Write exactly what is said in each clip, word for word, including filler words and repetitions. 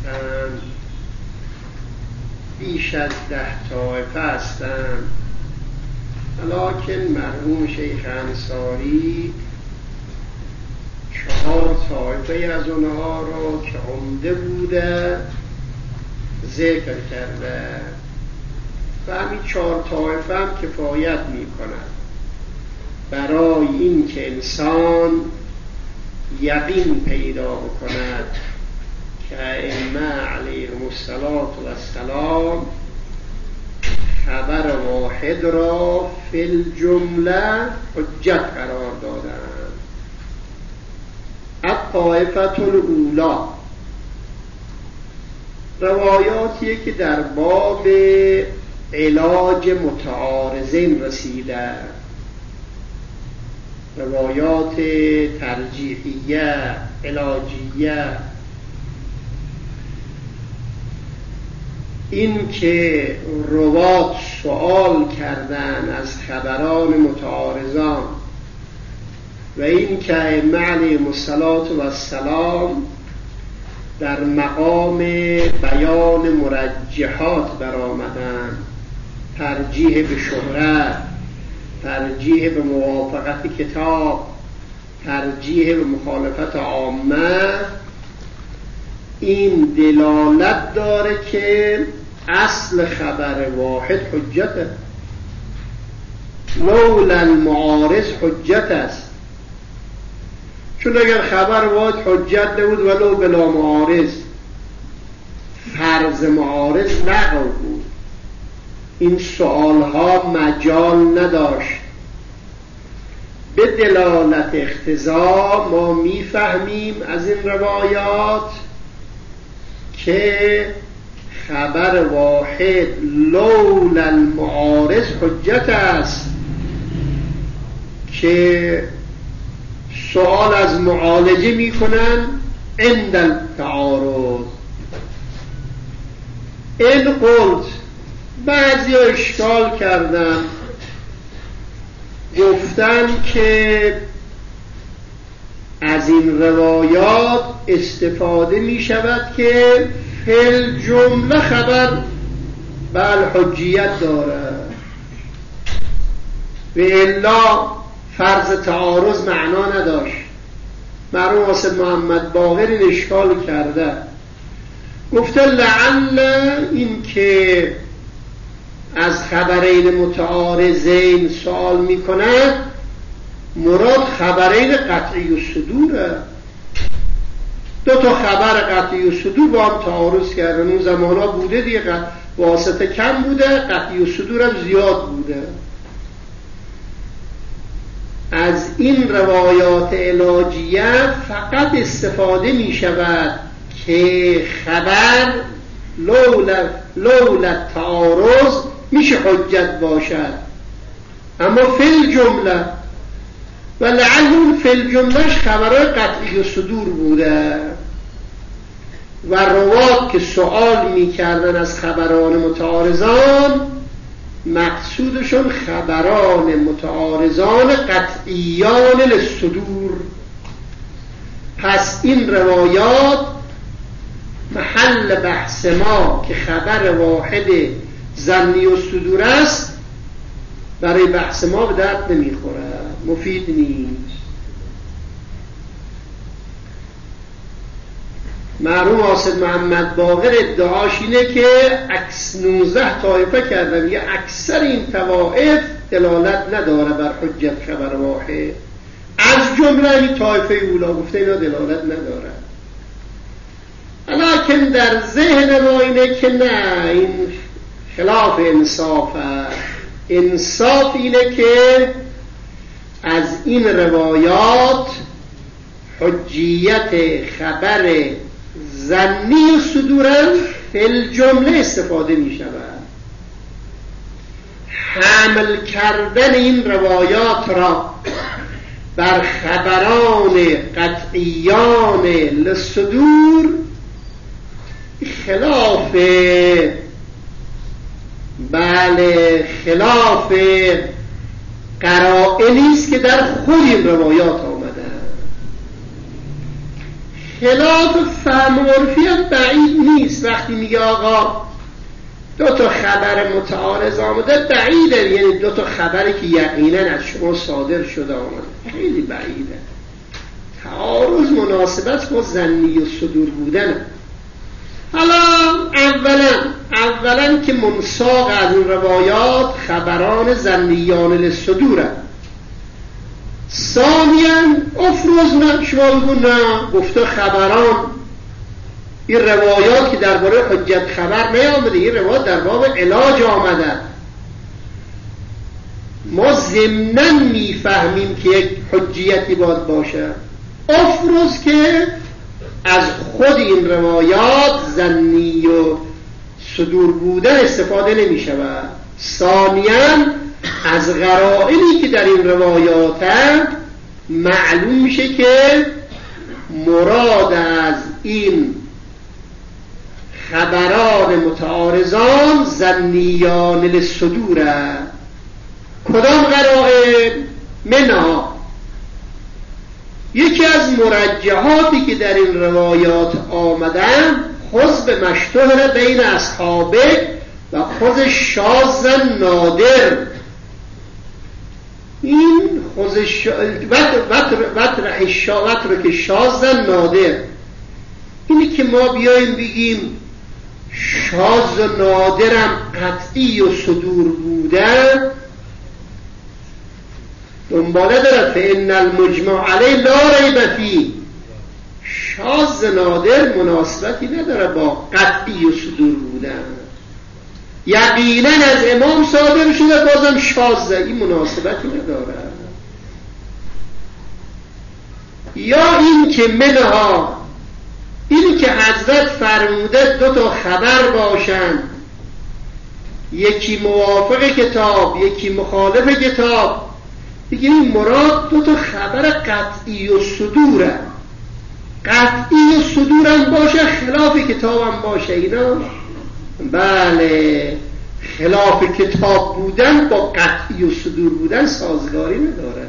هستند، بیش از ده طایفه هستند، لکن مرحوم شیخ انصاری چهار طایفه از اونها رو که عمده بوده ذکر کرده و همین چهار طایفه هم کفایت می کند برای این که انسان یقین پیدا کند که ائمه علیهم السلام خبر واحد را فی الجمله حجت قرار دادند. الطائفة الاولی روایاتیه که در باب علاج متعارضین رسیده، روایات ترجیحیه علاجیه. این که روات سوال کردن از خبران متعارضان و این که ائمه علیهم السلام در مقام بیان مرجحات برآمدند، ترجیح به شهرت، ترجیح به موافقت کتاب، ترجیح به مخالفت عامه، این دلالت داره که اصل خبر واحد حجته، لولا المعارض حجت است. چون اگر خبر واحد حجت نبود ولو بلا معارض، فرض معارض نقل بود، این سؤالها مجال نداشت. به دلالت اقتضا ما میفهمیم از این روایات که خبر واحد لولا المعارض حجت است، که سؤال از معالجه میکنن عند التعارض. این قلت بعضی اشکال کردن، گفتن که از این روایات استفاده می شود که فی الجمله خبر بل حجیت داره و الا فرض تعارض معنا نداشت. مرحوم حاسد محمد باقر این اشکال کرده، گفته لعل این که از خبرین متعارضین سوال می کند مراد خبرین قطعی الصدوره. دو تا خبر قطعی الصدور با هم تعارض کردن. اون زمان ها بوده دیگه، واسطه کم بوده، قطعی الصدور هم زیاد بوده. از این روایات علاجیه فقط استفاده می شود که خبر لولا لولا تعارض میشه حجت باشد، اما فی الجمله و لعل فی الجملهش خبرهای قطعی الصدور بوده و روات که سؤال میکردن از خبران متعارضان مقصودشون خبران متعارضان قطعیان للصدور. پس این روایات محل بحث ما که خبر واحد ظنی الصدور است برای بحث ما به درد نمیخوره، مفید نیست. مرحوم حاسد محمد باقر ادعاش اینه که اکس نوزده طایفه کردن، یا اکثر این طوائف دلالت نداره بر حجت خبر واحد، از جمله این طایفه اولا گفته اینا دلالت نداره. لیکن در ذهن ما اینه که نه، این خلاف انصاف است. انصاف اینه که از این روایات حجیت خبر ظنی صدورن فی الجمله استفاده می شود. حمل کردن این روایات را بر خبران قطعیان للصدور خلاف بله خلاف قرائنی است که در خود این روایات آمده. خلاف فهم عرفی هم بعید نیست. وقتی میگه آقا دو تا خبر متعارض آمده، بعیده، یعنی دو تا خبری که یقینا از شما صادر شده آمده، خیلی بعیده. تعارض مناسبت با ظنی و صدور بودنه. حالا اولا اولا که منساق از این روایات خبران ظنیان للصدوره. ثانیاً افروز نه، شما بگو نه گفته خبران، این روایات که درباره حجت خبر نیامده، این روایات در باب علاج آمده. ما ضمناً میفهمیم که یک حجیتی باید باشه. افروز که از خود این روایات ظنی و صدور بودن استفاده نمی شود. ثانیاً از قرائنی که در این روایات هم معلوم میشه که مراد از این خبران متعارضان ظنیان للصدوره. کدام قرائن؟ منها یکی از مرجحاتی که در این روایات آمدن خذ به مشتهر بین اصحابه و خذ شاذ نادر. این خذ ش... وطرح که شاذ نادر، اینی که ما بیاییم بگیم شاذ و نادرم قطعی و صدور بودن، دنباله دارد فإن المجمع علیه لا ریب فیه. شاذ نادر مناسبتی نداره با قطعی و صدور بودن. یقینا از امام صادر شده بازم شاذ، این مناسبتی نداره. یا این که منها، اینی که حضرت فرموده دو تا خبر باشند، یکی موافق کتاب یکی مخالف کتاب، دیگه این مراد دو تا خبر قطعی و صدوره. قطعی و صدورم باشه، خلاف کتابم باشه، اینا بله خلاف کتاب بودن با قطعی و صدور بودن سازگاری نداره.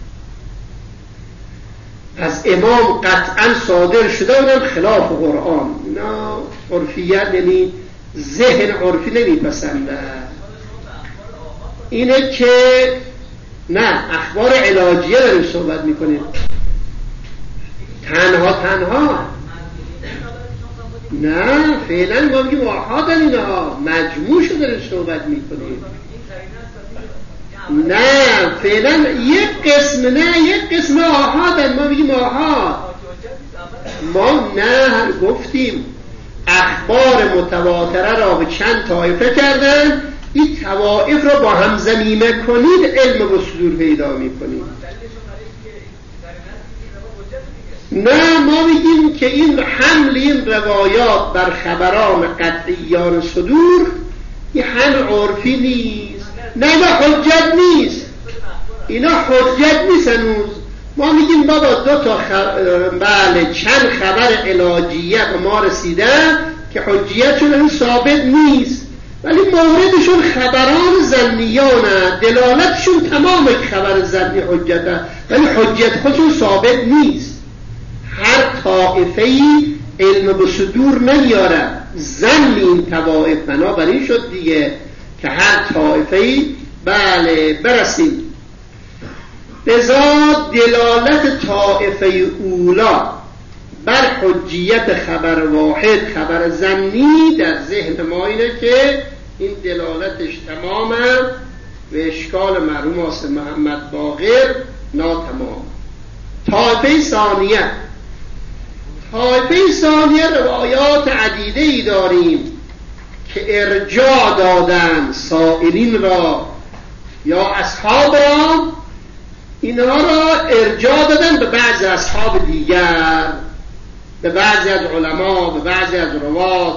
از امام قطعا صادر شده اونم خلاف قرآن، اینا عرفیت یعنی ذهن عرفی نمیپسنده. اینه که نه اخبار علاجیه داریم صحبت میکنیم، تنها تنها نه فعلا ما میگیم آحادن اینا، مجموع شو داریم صحبت میکنیم. نه فعلا یک قسم، نه یک قسم آحادن، ما میگیم آحاد. ما نه گفتیم اخبار متواتره را به چند طایفه کردن، این طوائف را با هم ضمیمه کنید علم و صدور پیدا میکنید. نه ما میگیم که این حمل این روایات بر خبران قطعیان صدور این حمل عرفی نیست. نه اینا حجت نیست، اینا حجت نیست هنوز. ما میگیم بابا دو تا خبر، بله چند خبر علاجیه به ما رسیدن که حجیتشون هنوز ثابت نیست، ولی موردشون خبران ظنیانه، دلالتشون تمام خبر ظنی حجته، ولی حجت خودشون ثابت نیست. هر طائفه‌ای علم به صدور نمیاره، ظن این طوائف، بنابراین شد دیگه که هر طائفه‌ای بله برسیم. لذا دلالت طائفه اولا بر حجیت خبر واحد، خبر ظنی، در ذهن ما اینه که این دلالتش تمامه و اشکال مرحوم آصف محمد باقر ناتمام. طائفه ثانیه، طایفه ثانیه روایات عدیده ای داریم که ارجاع دادن سائلین را یا اصحاب را، اینها را ارجاع دادن به بعض اصحاب دیگر، به بعضی از علما، به بعضی از روات.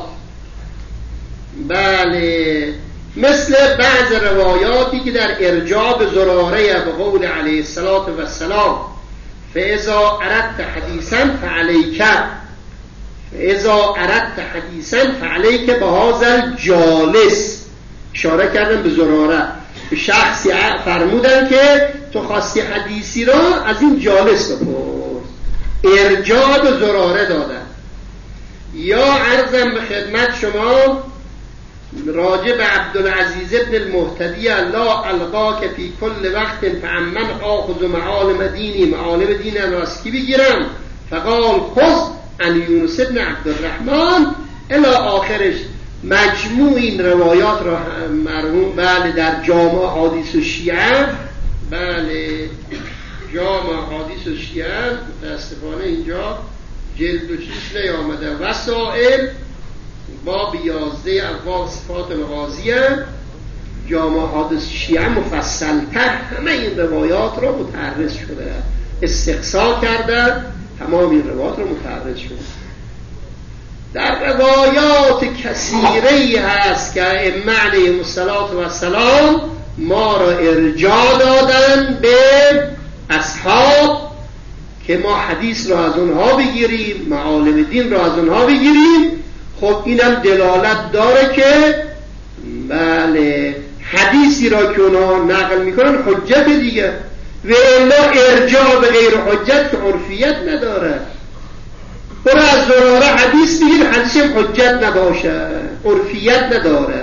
بله مثل بعض روایاتی که در ارجاع به زراره به قول علیه السلام فاذا اردت حدیثا فعلیک فاذا اردت حدیثا فعلیک بهذا الجالس، اشاره کردن به زراره، به شخصی فرمودن که تو خواستی حدیثی را از این جالس بپرس. ارجاع به زراره دادن. یا عرضم به خدمت شما راجع به عبدالعزیز ابن المهتدی الله القاک فی کل وقت فعمن آخذ معالم دینی، معالم دین راسکی بگیرم، فقال خذ عن یونس ابن عبدالرحمن الی آخرش. مجموع این روایات را مرحوم بله در جامع حدیث و شیعه، بله جامع حدیث و شیعه متاسفانه اینجا جلد و چیز نیامده، وسائل باب یازده ابواب صفات الغازیه، جامع حدیث شیعه مفصل‌تر همه این روایات را متعرض شده، استقصا کردن تمام این روایات را متعرض شده. در روایات کثیری هست که ائمه علیهم السلام ما را ارجاع دادن به اصحاب که ما حدیث را از اونها بگیریم، معالم دین را از اونها بگیریم. خب اینم دلالت داره که بله حدیثی را که اونها نقل میکنن حجت دیگه، و الا ارجاع به غیر حجت که عرفیت نداره. برای از زراره حدیث بگیر، حدیث هم حجت نباشه، عرفیت نداره.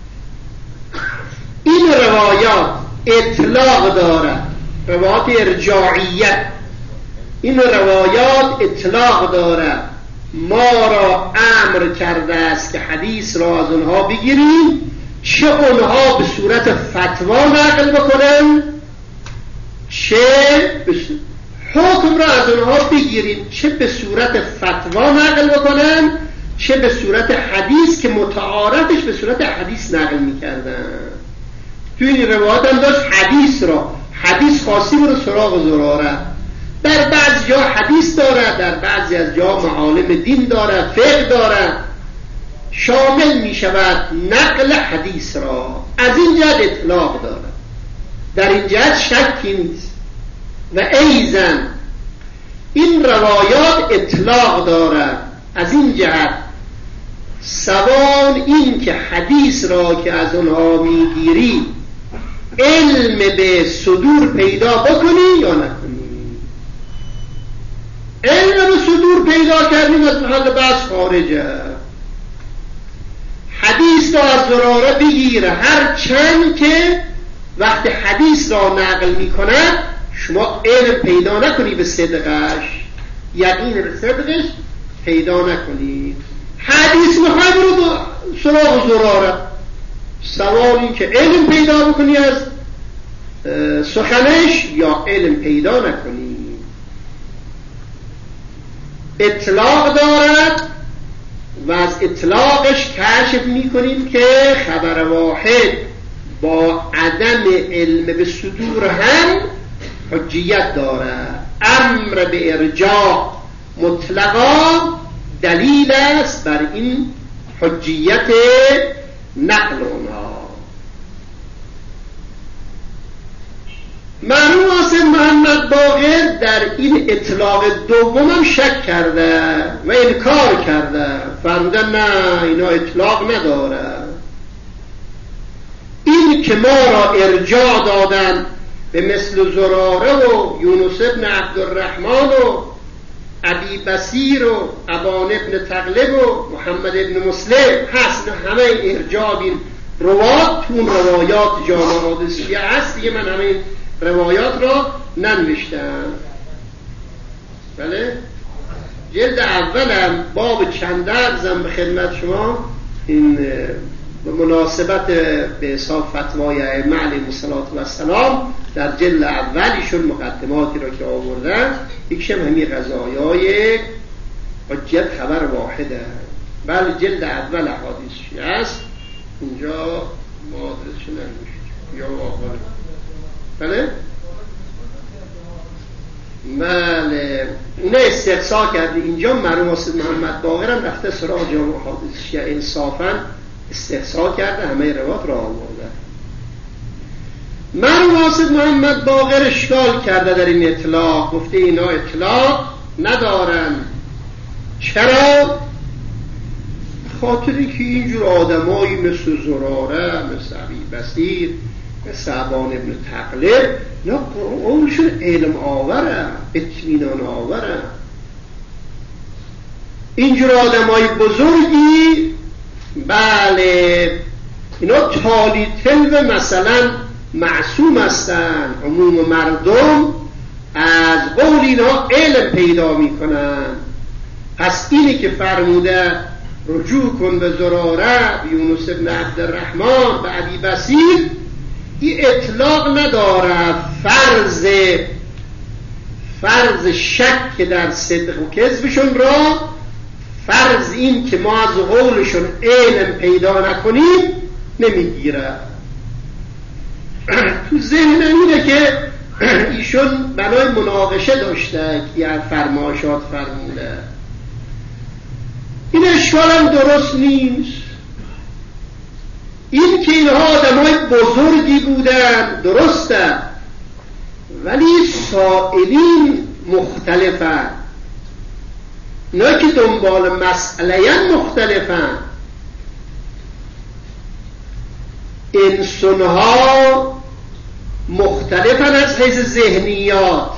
این روایات اطلاق داره، روایات ارجاعیت، این روایات اطلاق داره، ما را امر کرده است که حدیث را از اونها بگیریم، چه اونها به صورت فتوا نقل بکنن، چه به حکم را از اونها بگیریم، چه به صورت فتوا نقل بکنن، چه به صورت حدیث که متعارفش به صورت حدیث نقل میکردن. تو این روایات هم داشت حدیث را، حدیث خاصی برو سراغ زراره، در بعضی جا حدیث داره، در بعضی از جا معالم دین داره، فقه داره، شامل می شود نقل حدیث را. از این جهت اطلاق داره، در این جهت شکی نیست. و ایزن این روایات اطلاق داره از این جهت، سوال این که حدیث را که از اونها میگیری علم به صدور پیدا بکنی یا نکنی. علم به صدور پیدا کردیم از محل بحث خارجه. حدیث را از زراره بگیره، هر چند که وقت حدیث را نقل میکنه شما علم پیدا نکنی به صدقش، یقین به صدقش پیدا نکنی. حدیث میخوای برو سراغ زراره، سوال این که علم پیدا بکنی از سخنش یا علم پیدا نکنی. اطلاق دارد و از اطلاقش کشف میکنیم که خبر واحد با عدم علم به صدور هم حجیت دارد. امر به ارجاع مطلقا دلیل است بر این حجیت نقل اونها. مرحوم حسین محمد باقر در این اطلاق دوم هم شک کرده و انکار کرده، فرمودن نه اینا اطلاق نداره. این که ما را ارجاع دادن به مثل زراره و یونس ابن عبدالرحمن و ابی بصیر و ابان ابن تغلب و محمد ابن مسلم هست، همه ارجاع این روایات تو روایات جامع حدیثیه هست دیگه. من همه روایات را ننوشتم. بله جلد اولم باب چند ارزم به خدمت شما، این به مناسبت به حساب فتوای ائمه علیهم السلام در جلد اولیشون مقدماتی را که آوردن، یکشم همین قضایای حجت خبر واحده. بله جلد اول حدیثی است، اینجا مادرشو ننوشت یا آخر. بله بله اونه استقصا کرده. اینجا مرحوم حسین محمد باقر هم رفته سراغ جامع حدیثی، انصافا استقصا کرده، همه روایات را آورده. مرحوم حسین محمد باقر اشکال کرده در این اطلاق، گفته اینا اطلاق ندارن. چرا؟ خاطری که اینجور آدمایی مثل زراره، مثل ابی بصیر، مثل ابان ابن تغلب، اینا قولشون علم آوره، اطمینان آوره، اینجور آدمای بزرگی بله اینا تالی تلو مثلا معصوم هستن، عموم مردم از قول اینا علم پیدا میکنن. پس اینی که فرموده رجوع کن به زراره، یونس بن عبدالرحمن، به ابی بصیر، این اطلاق نداره فرض فرض شک در صدق و کذبشون را، فرض این که ما از قولشون علم پیدا نکنیم نمیگیره. تو ذهن اینه که ایشون بنای مناقشه داشته که از فرماشات فرموده. این اشکال هم درست نیست. این که اینها آدمای بزرگی بودن درسته، ولی سائلین مختلفن، نه که دنبال مسئله مختلفن. انسانها مختلفن از حیث ذهنیات.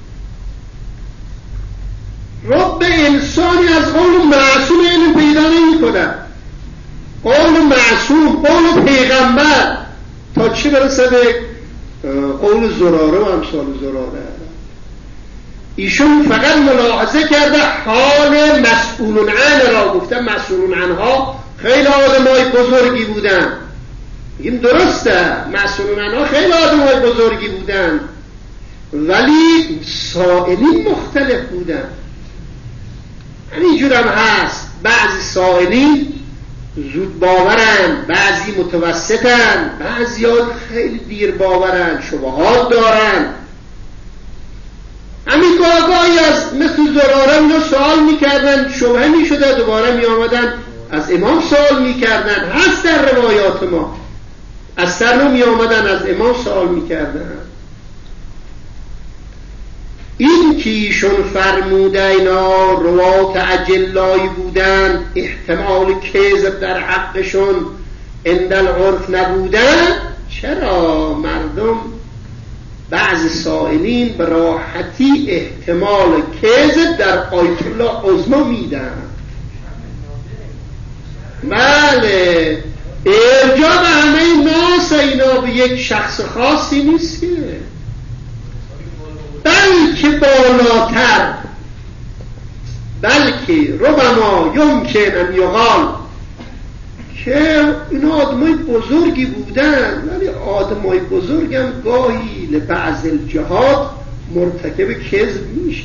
رب انسانی از قول معصوم علم پیدا نمی کنن. قول معصوم، قول پیغمبر، تا چه برسه به قول زراره و امثال زراره. ایشون فقط ملاحظه کرده حال مسئولون عن را. گفتن مسئولون عنها خیلی آدمای بزرگی بودن. این درسته، مسئولون عنها خیلی آدمای بزرگی بودن، ولی سائلین مختلف بودن. همینجور هم هست، بعضی سائلین زود باورن، بعضی متوسطن، بعضی ها خیلی دیر باورن، شبهات دارن. همین گاهی از مثل زراره اینا سوال میکردن، شبهه میشده، دوباره میامدن از امام سوال میکردن. هست در روایات ما، از سر می آمدن از امام سوال میکردن. این که ایشون فرموده اینا روات اجلایی بودن، احتمال کذب در حقشون عند العرف نبودن، چرا مردم بعض سائلین به راحتی احتمال کذب در آیت الله عظما میدن؟ بله، ارجاع به همه ناس اینا به یک شخص خاصی نیست که، بلکه بالاتر، بلکه ربما یمکن ان یقال که اینا آدمای بزرگی بودن، ولی آدمای بزرگ هم گاهی لبعض الجهات مرتکب کذب میشن.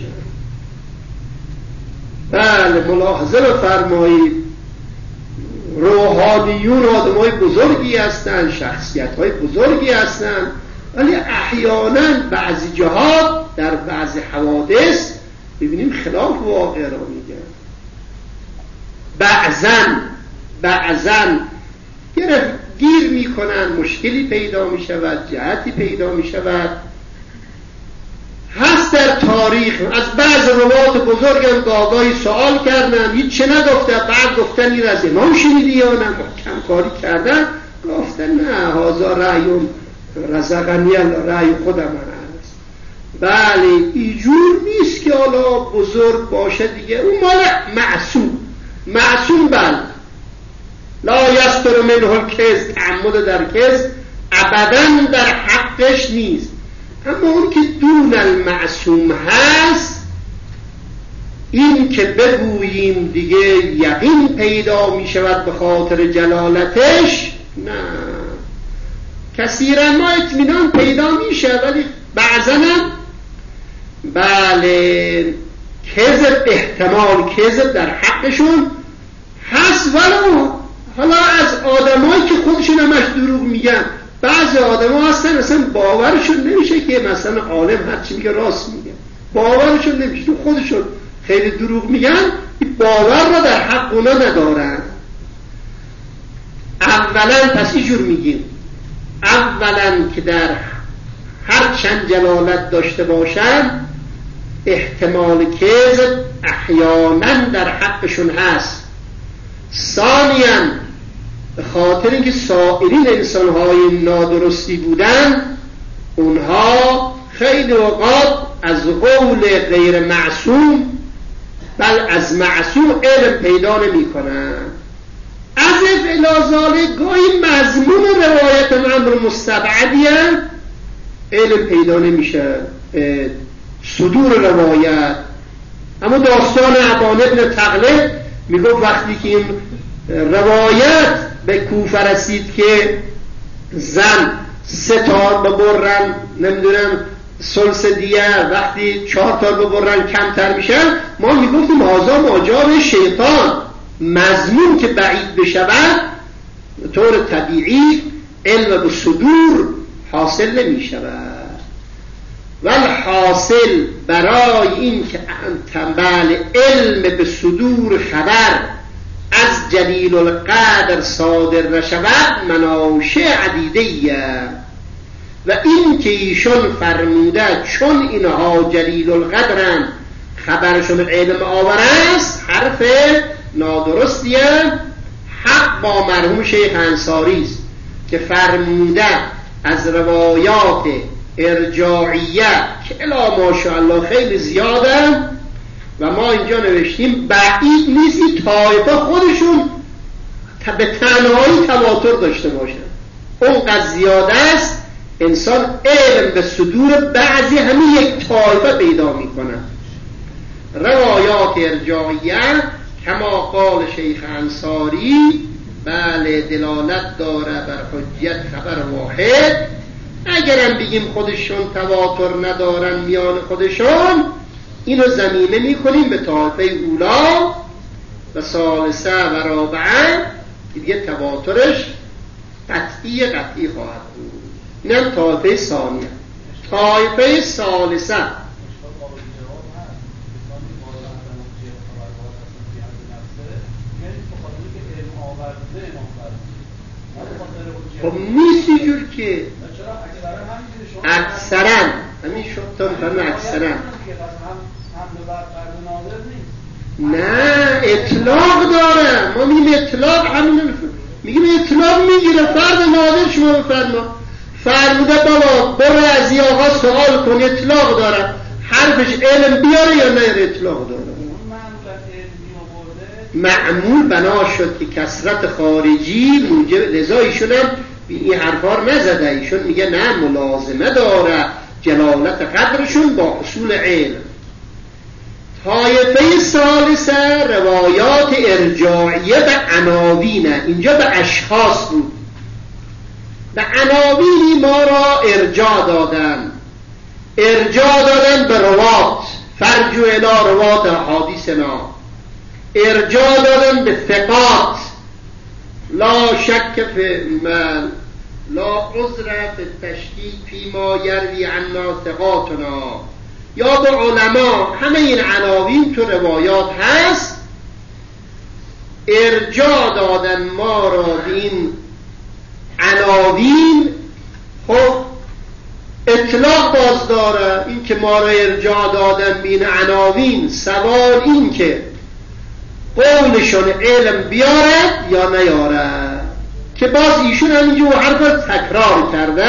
بله، ملاحظه بفرمایید، روحانیون آدمای بزرگی هستن، شخصیت های بزرگی هستن، ولی احیانا بعضی جهات در بعضی حوادث ببینیم خلاف واقع را میگن. بعضن بعضن گیر میکنن، مشکلی پیدا میشود، جهتی پیدا میشود. هست در تاریخ از بعض روات بزرگم گاهی سوال کردن، هیچ چه نگفته، بعد گفتن این از امام شنیدی یا نه، محکم کاری کردن، گفتن نه هازا رأیون رزقنی الله، رأی خودم هست. بله، اینجور نیست که حالا بزرگ باشه دیگه، اون مال معصوم. معصوم بله، لا یستر منه الکذب، تعمد در کذب ابدا در حقش نیست. اما اون که دون المعصوم هست، این که بگوییم دیگه یقین پیدا می شود به خاطر جلالتش، نه. کثیرا ما اطمینان پیدا میشه، ولی بعضا هم بله کذب، احتمال کذب در حقشون هست. ولو حالا از آدمایی که خودشون همش دروغ میگن، بعضی آدم ها هستن اصلا باورشون نمیشه که مثلا عالم هرچی میگه راست میگه، باورشون نمیشه، تو خودشون خیلی دروغ میگن، باور را در حق اونا ندارن. اولا پس اینجور میگیم، اولا که در هر چند جلالت داشته باشن احتمال کذب احیانا در حقشون هست. ثانیاً به خاطر اینکه سائرین انسان‌های نادرستی بودن، اونها خیلی اوقات از قول غیر معصوم بل از معصوم علم پیدا نمی کنن. از افعلازاله گاهی مضمون روایت امر مستبعدیه علم پیدا نمیشه، صدور روایت. اما داستان ابان ابن تغلب میگه وقتی که این روایت به کوفه رسید که زن سه تار ببرن نمیدونم سلس دیه، وقتی چهار تار ببرن کمتر میشن، ما میگفتیم هازا ماجاب شیطان، مضمون که بعید بشود طور طبیعی علم به صدور حاصل نمی شود. والحاصل برای این که بله علم به صدور خبر از جلیل القدر صادر نشود مناشع عدیدیه، و این که ایشون فرموده چون اینها جلیل القدرن خبرشون علم آور است حرف نادرستیه. حق با مرحوم شیخ انصاری است که فرموده از روایات ارجاعیه که الا ماشاءالله خیلی زیاده و ما اینجا نوشتیم بعید نیستی طایفه خودشون به تنهایی تواتر داشته باشن، اونقدر زیاده است. انسان علم به صدور بعضی همین یک طایفه پیدا میکنه. روایات ارجاعیه کما قال شیخ انصاری بله دلالت داره بر حجیت خبر واحد. اگرم بگیم خودشون تواتر ندارن میان خودشون، اینو زمینه میکنیم به طایفه اولا و ثالثه و رابعه که دیگه تواترش قطعی قطعی خواهد بود. اینم طایفه ثانیه. طایفه ثالثه خب نیست اینجور که اکثرا همین شد تا اکثرا نه اطلاق داره. ما میگیم اطلاق همین میگیم اطلاق میگیره فرد نادر. شما بفرما فرموده بابا برو از این آقا سوال کن، اطلاق داره، حرفش علم بیاره یا نه اطلاق داره. معمول بنا شد که کثرت خارجی موجب، لذا ایشون هم این حرفا نزده، ایشون میگه نه ملازمه داره جلالت قدرشون با اصول علم. طایفه ثالثه روایات ارجاعیه به عناوینه، اینجا به اشخاص بود. به عناوینی ما را ارجاع دادن، ارجاع دادن به روات، فرجو الی روات حدیثنا، ارجاع دادن به ثقات، لا شک فی من لا عذر فی التشکیک فی ما یروی عنا ثقاتنا، یا به علما. همه این عناوین تو روایات هست. ارجاع دادن ما را به این عناوین خب اطلاق باز داره. این که ما را ارجاع دادن به این عناوین، سوال این که قولشون علم بیارد یا نیارد، که باز ایشون همینجور حرف تکرار کرده.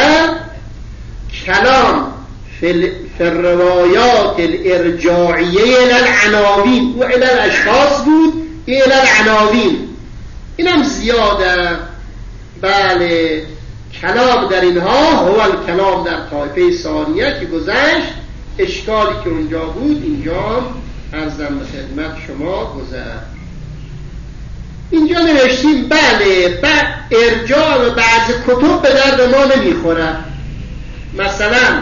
کلام فی الروایات الارجاعیه العناوین و الی الاشخاص بود، الی العناوین اینم زیاده. بله کلام در اینها هو الکلام در طایفه ثانیه که گذشت. اشکالی که اونجا بود اینجا عرضم به خدمت شما گذشت. اینجا نوشتیم بله ارجاع و بعض کتب به درد ما نمیخوره. مثلا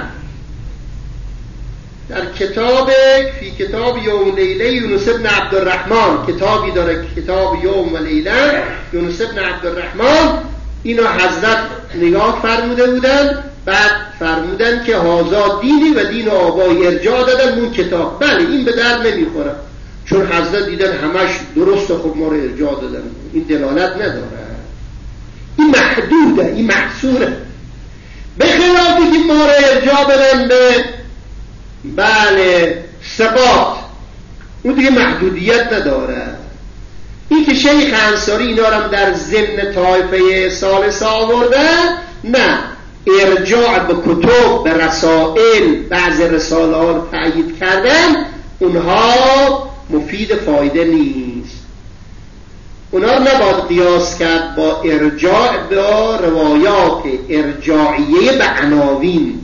در کتاب فی کتاب یوم لیله یونس بن عبدالرحمن، کتابی داره کتاب یوم و لیله یونس بن عبدالرحمن، اینو حضرت نگاه فرموده بودن، بعد فرمودن که هازا دینی و دین آبای ارجاع دادن اون کتاب. بله این به درد نمیخوره چون حضرت دیدن همش درسته، خب ما رو ارجاع دادن، این دلالت نداره، این محدوده، این محصوره. به خلافی که ما رو ارجاع دادن به بله ثقات، اون دیگه محدودیت نداره. این که شیخ انصاری اینا رو در ضمن طایفه ثالثه آورده، نه ارجاع به کتب، به رسائل، بعض رساله ها رو تأیید کردن، اونها مفید فایده نیست. اونا نباید قیاس کرد با ارجاع با روایات ارجاعیه به عناوین.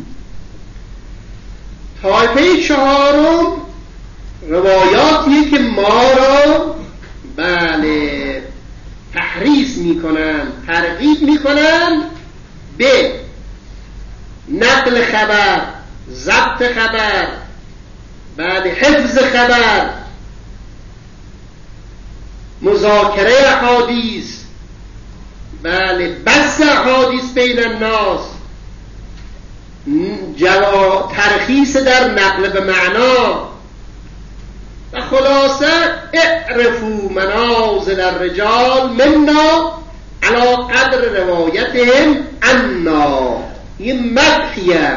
طایفه چهارم روایاتیه که ما را بله تحریص میکنن، ترغیب میکنن به نقل خبر، ضبط خبر، بعد حفظ خبر، مذاکره احادیث، بله بث احادیث بین الناس، جوا ترخیص در نقل به معنا و خلاصه اعرفوا منازل الرجال منا علی قدر روایتهم عنا. این مدحیه،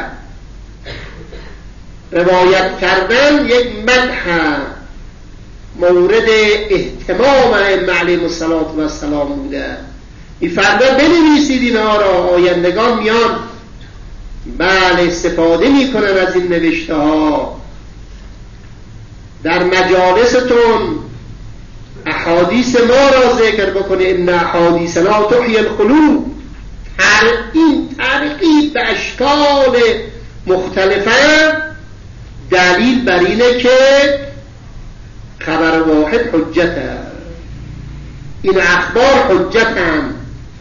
روایت کردن یک مدح مورد اهتمام ائمه علیهم السلام بوده. این فردا بنویسید اینها را، آیندگان میان بله استفاده میکنن از این نوشته ها. در مجالستون احادیث ما را ذکر بکنه، ان احادیثنا تحیی القلوب. این ترغیب به اشکال مختلفه دلیل بر اینه که خبر واحد حجته، این اخبار حجتن.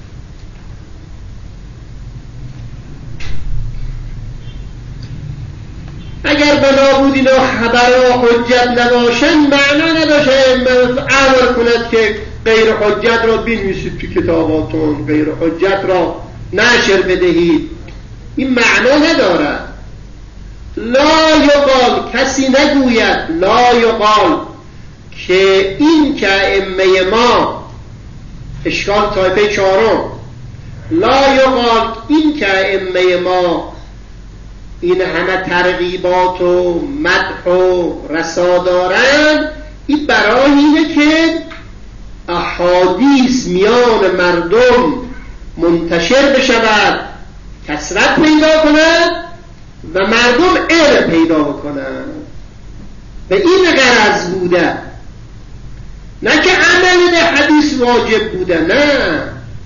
اگر بنا بود اینا خبرها حجت نباشن معنا نداشته امر کند که غیر حجت را بنویسید تو کتاباتون، غیر حجت را نشر بدهید. این معنا نداره. لا یقال، کسی نگوید لا یقال که این که ائمه ما، اشکال طایفه چهارم، لا یقال این که ائمه ما این همه ترغیبات و مدح و رسا دارن، این برای اینه که احادیث میان مردم منتشر بشود، کثرت پیدا کند و مردم علم پیدا کنند. به این غرض بوده، نه که عمل به حدیث واجب بوده. نه،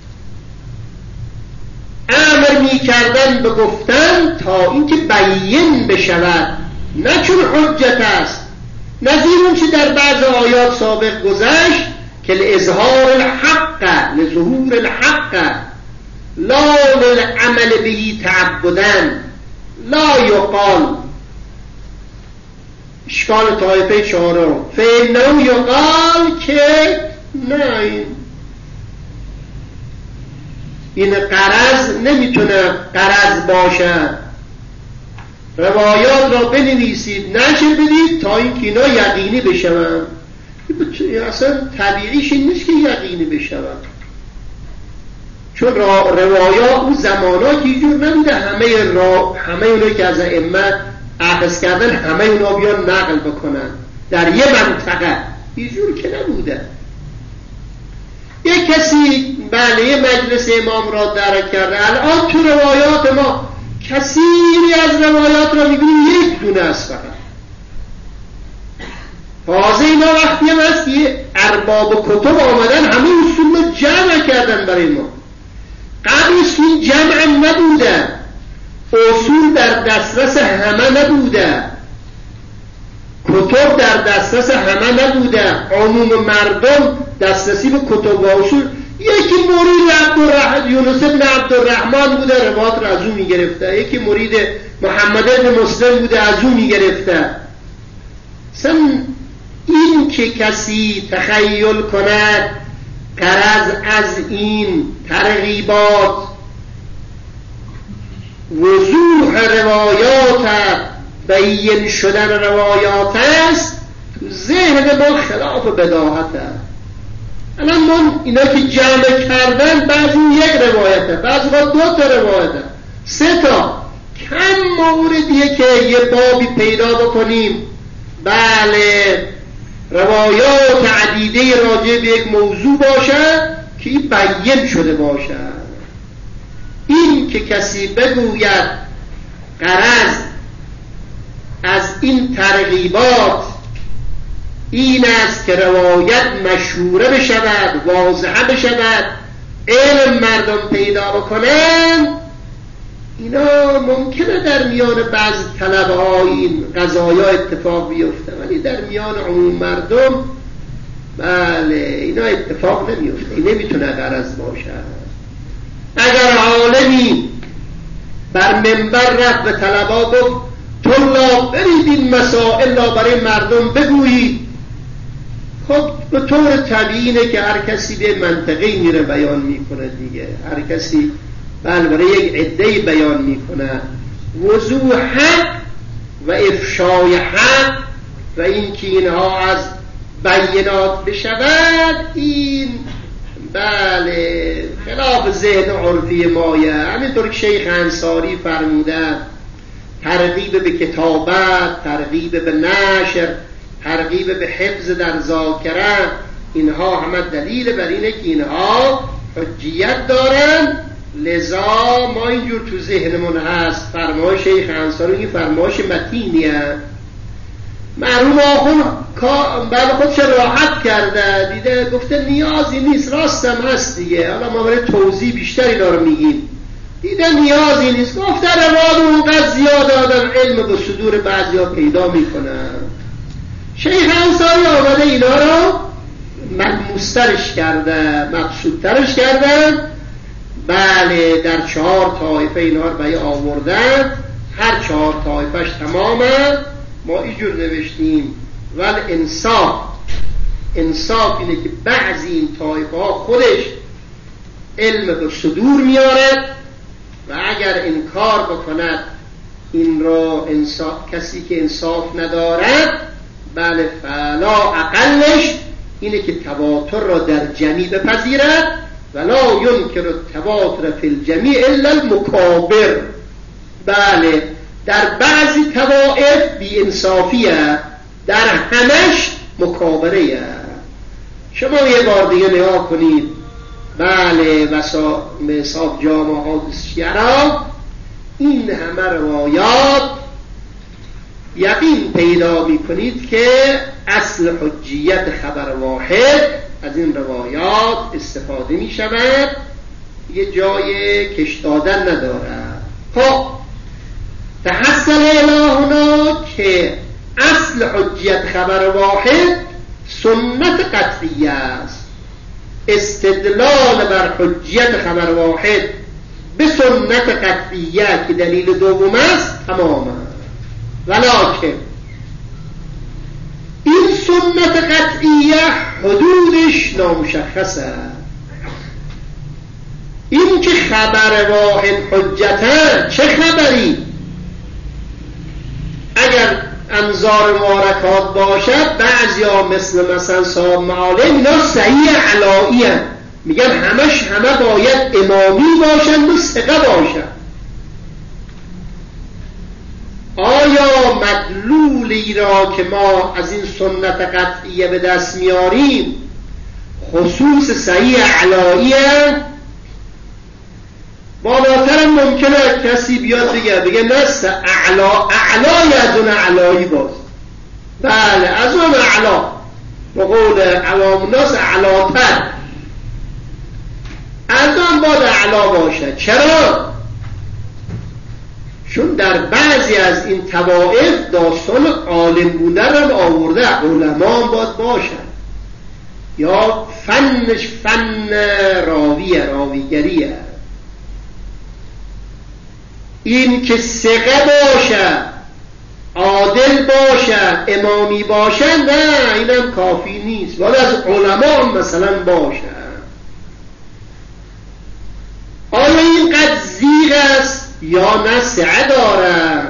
امر می کردن به گفتن تا اینکه بیین بشود، نه چون حجت است. نظیر اون چه در بعض آیات سابق گذشت که لإظهار الحق لظهور الحق لا للعمل بهی تعبدن لا یقال. اشکال طایفه چهارم فإنه یقال که نه، این این قرض نمیتونه قرض باشد. روایات را بنویسید، نشر بدید تا این که اینا یقینی بشوند. اصلا طبیعیش این نیست که یقینی بشوند، چون روایات اون زمانات اینجور نبوده همه را همه اونایی که از ائمه اخذ کردن همه اونا بیان نقل بکنن در یه منطقه، اینجور که نبوده. یک کسی بله یه مجلس امام را درک کرده، الان تو روایات ما کثیری از روایات را میبینیم یک دونه است فقط. تازه اینا وقتی هم هست یه ارباب کتب آمدن همه اصول رو جمع کردن برای ما. قبلش این جمع نبوده، اصول در دسترس همه نبوده، کتب در دسترس همه نبوده، عموم مردم دسترسی به کتب و اصول. یکی مرید عبدالرحمن یونس بن عبدالرحمن بوده، روایات را از اون میگرفته. یکی مرید محمد بن مسلم بوده، از اون میگرفته. اصلا این که کسی تخیل کند غرض از این ترغیبات وضوح روایات، بیان شدن روایات است، تو ذهن ما خلاف بداهت است. الان ما اینا که جمع کردن بعضی یک روایته، بعضی با دو تا روایته، سه تا. کم موردیه که یه بابی پیدا بکنیم بله روایات عدیده راجع به یک موضوع باشد که این بیان شده باشد. این که کسی بگوید غرض از این ترغیبات این است که روایت مشهوره بشود، واضحه بشود، علم مردم پیدا بکنن. اینا ممکنه در میان بعض طلبه ها این قضایا اتفاق بیفته، ولی در میان عموم مردم بله اینا اتفاق نمیفته. این نمیتونه غرض باشد. اگر عالمی بر منبر رفت به طلبا گفت طلاب برید این مسائل را برای مردم بگویید، خب به طور طبیعی که هر کسی به منطقی میره بیان میکنه دیگه، هر کسی بله برای یک عده‌ای بیان میکنه. وضوح حق و افشای حق و این که اینها از بینات بشود، این بله خلاف ذهن عرفی مایه. همینطور که شیخ انصاری فرمودن ترغیب به کتابت، ترغیب به نشر، ترغیب به حفظ در ذاکره، اینها همه دلیل بر اینه که اینها حجیت دارن. لذا ما اینجور تو ذهنمون هست فرمایش شیخ انصاری، این فرمایش متینیه. مرحوم آخون بله خودش راحت کرده، دیده گفته نیازی نیست، راستم هست دیگه، حالا ما برای توضیح بیشتری دارم میگیم، دیده نیازی نیست. گفته رواد اونقدر زیاد آدم علم به صدور بعضی ها پیدا میکنن. شیخ انصاری آمده اینا رو ملموسترش کرده، مقصودترش کردن. بله در چهار طایفه اینا رو به آوردن، هر چهار طایفهش تمامه. ما اینجور نوشتیم ولی انصاف انصاف اینه که بعضی این طایفه ها خودش علم به صدور میارد و اگر انکار بکند این را انصاف، کسی که انصاف ندارد بله فلا اقلش اینه که تواتر را در جمعی بپذیرد، ولا ینکر التواتر فی الجمیع الا المکابر. بله در بعضی طوائف بی انصافیه، در همش مکابره. شما یه بار دیگه نگاه کنید بله وسا حساب جامعه حادث شیعرا، این همه روایات یقین پیدا می کنید که اصل حجیت خبر واحد از این روایات استفاده می شود، یه جای کش دادن نداره. خب تحصل الهنا که اصل حجیت خبر واحد سنت قطعیه است. استدلال بر حجیت خبر واحد به سنت قطعیه که دلیل دوم است تماما، ولکن این سنت قطعیه حدودش نامشخصه. این که خبر واحد حجته چه خبری؟ اگر انظار مبارکات باشد بعضی ها مثل مثلا صاحب معالم اینا صحیح علایی هست، میگن همش همه باید امامی باشن و ثقه باشن. آیا مدلولی را که ما از این سنت قطعیه به دست میاریم خصوص صحیح علایی هست؟ بالاتر ممکنه کسی بیاد بگه بگه نست اعلا اعلای از اون اعلایی باز، بله از اون اعلا به قول عوام الناس اعلاتر از اون باید اعلا باشه. چرا؟ چون در بعضی از این طوائف داستان عالم بودن رو آورده، علما هم باید باشن، یا فنش فن راویه، راویگریه. این که ثقه باشه، عادل باشه، امامی باشه نه اینم کافی نیست، ولی از علما هم مثلا باشه. آیا این قد زیغ است یا نه سعه داره؟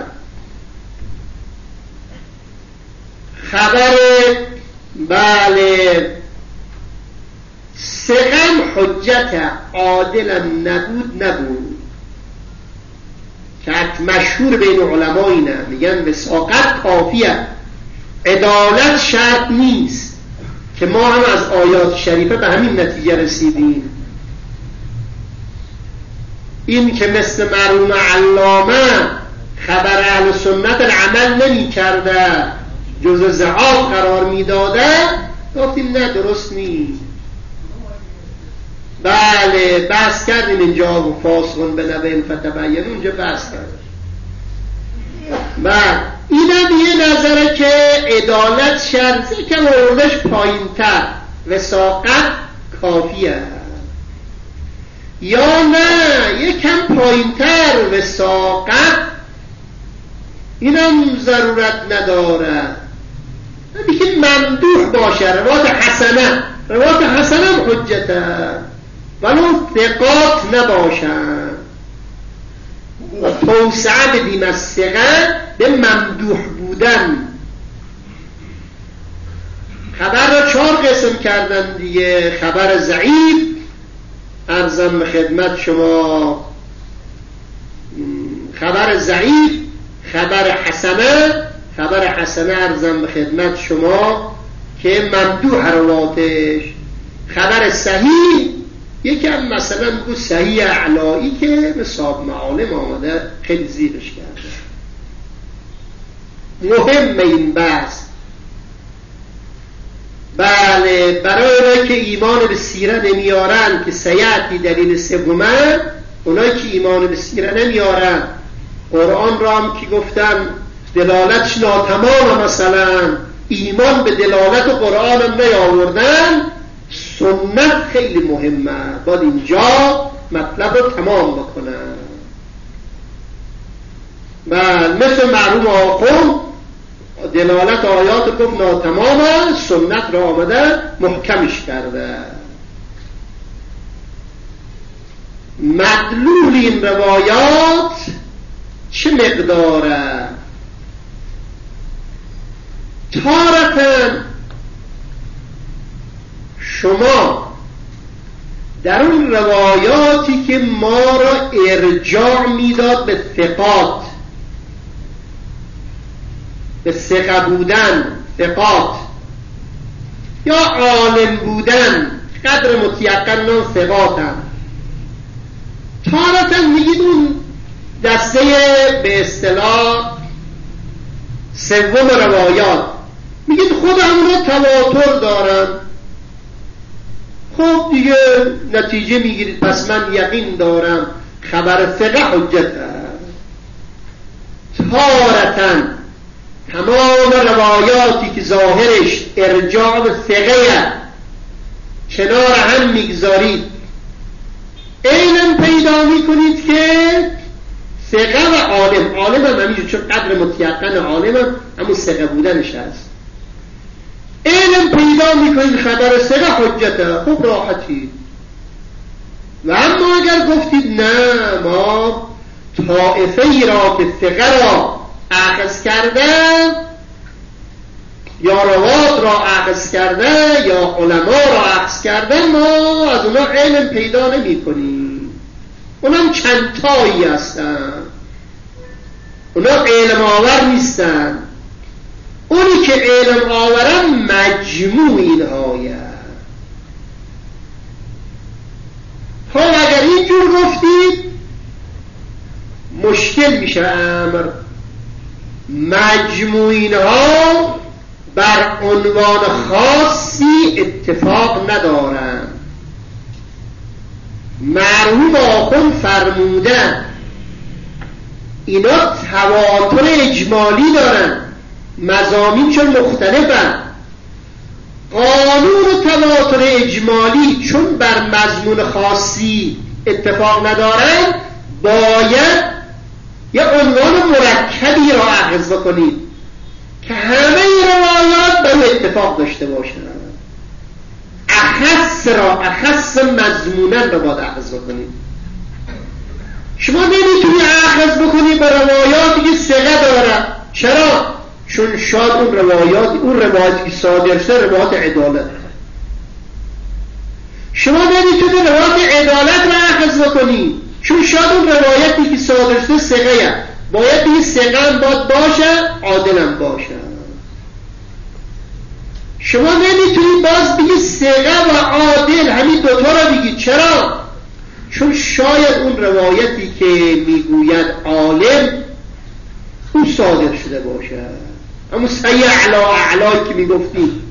خبر بله ثقم حجت، عادلم نبود نبود که مشهور بین علما اینه، میگن وثاقت کافیه، عدالت شرط نیست، که ما هم از آیات شریفه به همین نتیجه رسیدیم. این که مثل مرحوم علامه خبر اهل سنت عمل نمی کرده جزء ضعاف قرار میدادن، گفتیم نه درست نیست. بله بحث کردیم اینجا و فاسقون به نبأ فتبین، اونجا بحث کردیم. بله اینم یه نظره که عدالت شرطی که موردش پایین تر وثاقت کافیه، یا نه یکم پایین تر وثاقت اینم ضرورت نداره، نمیگه ممدوح باشه، روایت حسنه، روایت حسنه هم حجته ولو ثقات نباشن و توسعه بدیم از ثقه به ممدوح بودن. خبر را چهار قسم کردن دیگه، خبر ضعیف عرضم خدمت شما، خبر ضعیف، خبر حسنه، خبر حسنه عرضم خدمت شما که ممدوح رواتش، خبر صحیح یکم مثلا بگو صحیح اعلایی که به صاحب معالم آمده خیلی زیرش کرده. مهم این بحث. بله برای که ایمان به سیره نمیارن که سیعتی دلیل سومه، اونایی که ایمان به سیره نمیارن قرآن را هم که گفتن دلالتش ناتمام، مثلا ایمان به دلالت قرآن هم نیاوردن، سنت خیلی مهمه، باید اینجا مطلب رو تمام بکنن. بله مثل مرحوم آخوند دلالت آیات رو گفت ناتمامه، سنت را آمده محکمش کرده. مدلول این روایات چه مقداره؟ تارتاً شما در اون روایاتی که ما را ارجاع میداد به ثقات، به ثقه بودن، ثقات یا عالم بودن، قدر متیقن نام ثقات هم، تارتاً میگید اون دسته به اصطلاح سوم روایات میگید خود همون تواتر دارن، خب دیگه نتیجه میگیرید پس من یقین دارم خبر ثقه حجت هست. تارتاً تمام روایاتی که ظاهرش ارجاع به ثقه کنار هم میگذارید، اینم پیدا میکنید که ثقه و عالم، عالم هم همینجور چون قدر متیقن عالم هم همون ثقه بودنش هست، اینم پیدا میکنید خبر ثقه حجته، خوب راحتی. و اما اگر گفتید نه ما طائفه ای را که ثقه را اخذ کرده یا روات را اخذ کرده یا علما را اخذ کرده، ما از اونا علم پیدا نمی کنیم، اونم چند تایی هستن، اونا علم آور نیستن، اونی که علم آورن مجموع اینهایه. خب اگر اینجور گفتید مشکل میشه امر. مجموع اینها بر عنوان خاصی اتفاق ندارن. مرحوم آخوند فرمودن اینا تواتر اجمالی دارن، مضامین چون مختلفن. قانون تواتر اجمالی چون بر مضمون خاصی اتفاق ندارن، باید یه عنوان مرکبی را اخذ بکنید که همه روایات بر اتفاق داشته باشن. اخص را اخص مضمونن را باید اخذ بکنید. شما نمیتونی اخذ بکنید به روایاتی که ثقه داره. چرا؟ چون شاید اون روایات اون روایاتی که صادر شده روایات عدالت. شما نمیتونید روایات عدالت را اخذ بکنید چون شاید اون روایتی که صادر شده ثقه، باید این ثقه هم باید باشه، عادل هم باشه. شما نمیتونید باز بگید ثقه و عادل همین دوتا را بگید. چرا؟ چون شاید اون روایتی که میگوید عالم اون صادر شده باشه. همون صحیح اعلا اعلایی که میگفتیم.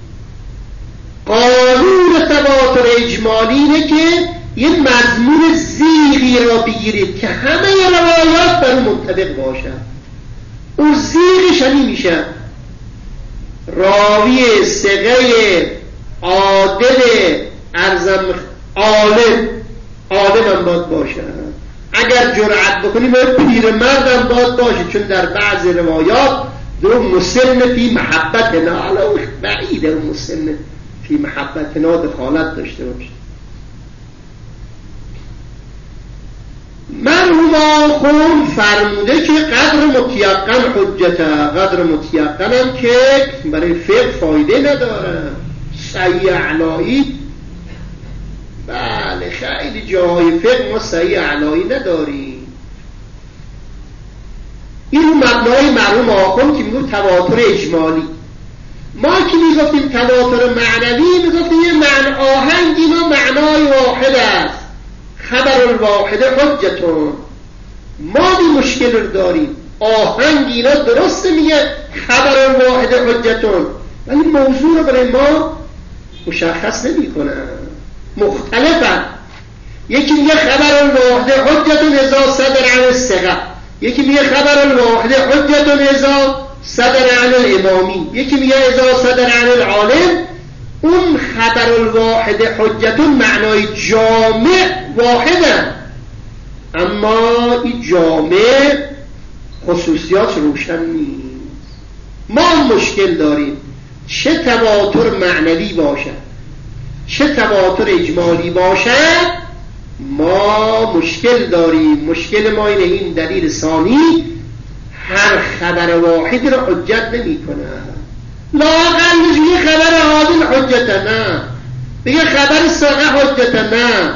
قانون تواتر اجمالی اینه که یه مضمون زیغی را بگیرید که همه روایات بر اون منطبق باشن. اون زیغش همین میشه راوی ثقه عادل ارزم عالم عالم هم باید باشه. اگر جرأت بکنیم پیرمرد هم باید باشه، چون در بعض روایات دو مسن فی محبتنا، علا بعیده اون مسن فی محبتنا دخالت داشته باشه. مرحوم آخوند فرموده که قدر متیقن حجته، قدر متیقن هم که برای فقه فایده نداره. صحیح اعلایی بله خیلی جاهای فقه ما صحیح اعلایی نداریم. این رو مبنای مرحوم آخوند که میگو تواتر اجمالی. ما که میگفتیم تواتر معنوی میگفتیم یه معنی آهنگ اینا معنای واحد است، خبر الواحد حجتون. ما بی مشکل رو داریم، آهنگ اینا درسته میگه خبر الواحد حجتون، ولی موضوع رو برای ما مشخص نمی کنن، مختلفن. یکی میگه خبر الواحد حجتون اذا صدر عن الثقه، یکی میگه خبر الواحد حجتون اذا صدر عن الامامی، یکی میگه اذا صدر عن العالم. اون خبر الواحد حجتون معنای جامع واحدن، اما این جامع خصوصیات روشن نیست. ما مشکل داریم چه تواتر معنوی باشد چه تواتر اجمالی باشد، ما مشکل داریم. مشکل ما اینه این دلیل ثانی هر خبر واحد رو حجت نمی کنه. لااقلش یه خبر عادل حجت نه، بگه خبر ثقه حجت نه،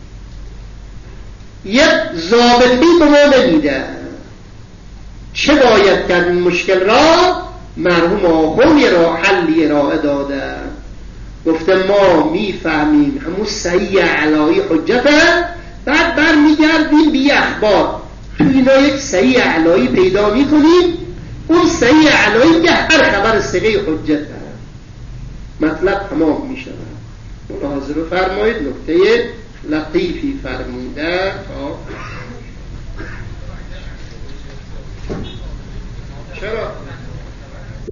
یک ضابطی به ما نمیده. چه باید کرد این مشکل را؟ مرحوم آخوند یه راه حلی ارائه داده، گفته ما میفهمیم همون صحیح اعلایی حجته، بعد بر میگردیم بی اخبار تو اینا یک صحیح اعلایی پیدا میکنیم، اون صحیح اعلایی که هر خبر ثقه حجته. مطلب تمام میشود. ملاحظه رو فرمایید، نکته لطیفی فرموده تا